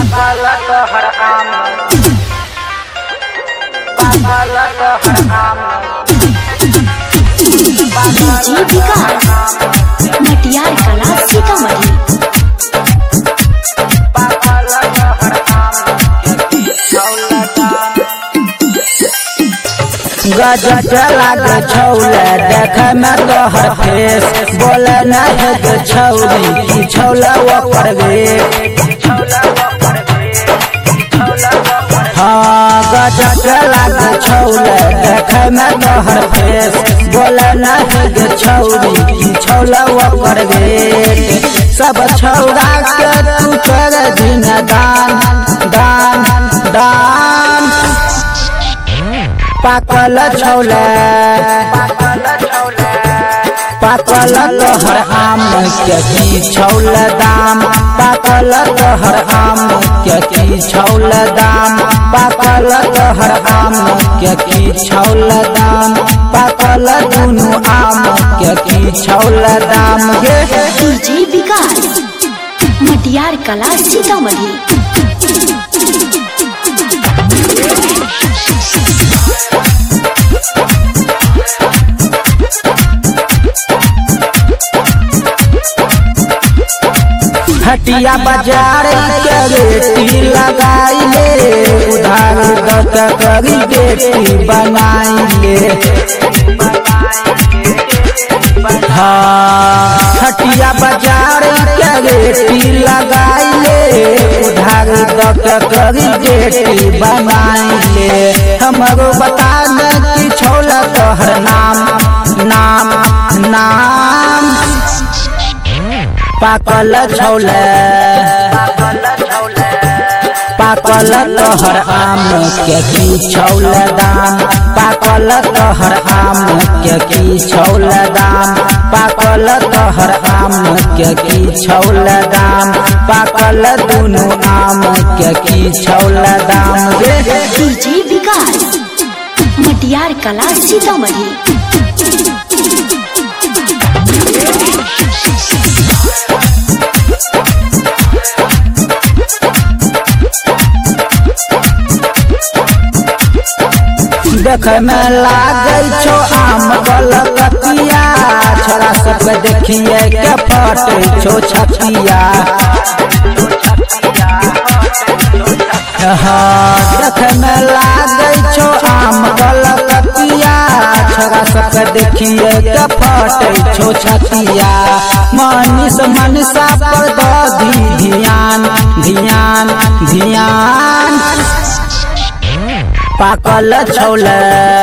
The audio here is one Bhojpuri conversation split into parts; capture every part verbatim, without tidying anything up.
पागल हर आम पागल हर आम डीजे विकास मटियार कला सीतामढ़ी। पागल हर आम गजब लागे छौले देखे में तोहर फेस बोले नहीं के छौरी की छौला ओकर गे हाँ गजब लागे छौले देखे में तोहर फेस बोले नहीं के छौरी की छौला ओकर गे सब छौरा के तू कर दिन दान दान दान पाकल छौले पाकल तोहर आम के की छौल दाम पाकल तोहर आम के की छौल दाम पाकल तोहर आम के की छौल दाम पाकल दुनू आम के की छौल दाम गे डीजे विकास मटियार कला सीतामढ़ी। हटिया बाजार के रेटी लगाई ले उधार दत करी बेटी बनाई ले हाँ हटिया बाजार के रेटी लगाई ले उधार दत करी बेटी बनाई ले हमरो बता दे कि छौला तोहर नाम नाम नाम पाकल छौले पाकल तोहर आम के की छौल दाम पाकल तोहर आम के की छौल दाम पाकल तोहर आम के की छौल दाम पाकल दुनू आम के की छौल दाम गे डीजे विकास मटियार कला सीतामढ़ी। देखे में लागे छो आम कलकतिया छोरा सब देखिए के फटे छो छतिया हाँ देखे में लागे छो आम कलकतिया छोरा सब देखिए के फटे छो छतिया मनीष मनसा पर दी ध्यान ध्यान ध्यान पाकल छौले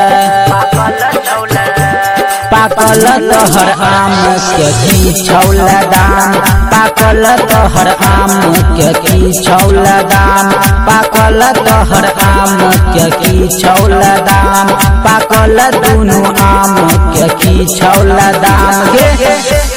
पाकल तोहर आम के की छौल दाम पाकल तोहर आम के की छौल दाम पाकल तोहर आम के की छौल दाम पाकल दुनू आम के की छौल दाम गे।